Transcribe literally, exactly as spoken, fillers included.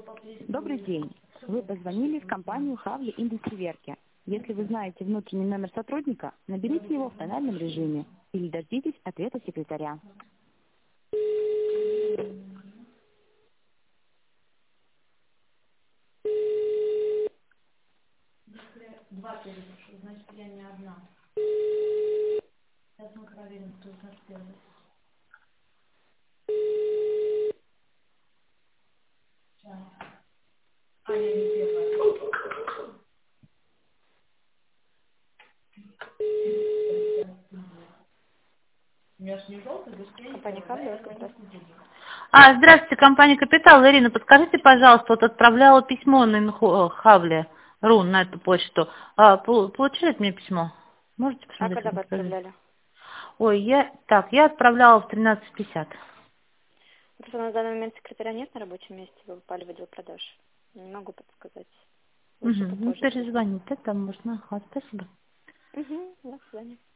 Добрый день. Вы позвонили в компанию Хавли Индустриверки. Если вы знаете внутренний номер сотрудника, наберите его в тональном режиме или дождитесь ответа секретаря. Два перепишу, значит, я не одна. Сейчас мы проверим, кто из нас первый. Сейчас. А, я не первая. У меня ж не желтый, быстрее. Компания Хавли, Ольга, здравствуйте. А, здравствуйте, компания «Капитал». Ирина, подскажите, пожалуйста, вот отправляла письмо на инхо- Хавли Ру на эту почту. А, пол- получили от меня письмо? Можете А посмотреть? когда вы подскажите? отправляли? Ой, я... Так, я отправляла в тринадцать пятьдесят. Просто на данный момент секретаря нет на рабочем месте, вы попали в отдел продаж. Не могу подсказать. Лучше Угу. Ну, попозже. перезвоните, там можно. Ага, спасибо. Угу, до свидания.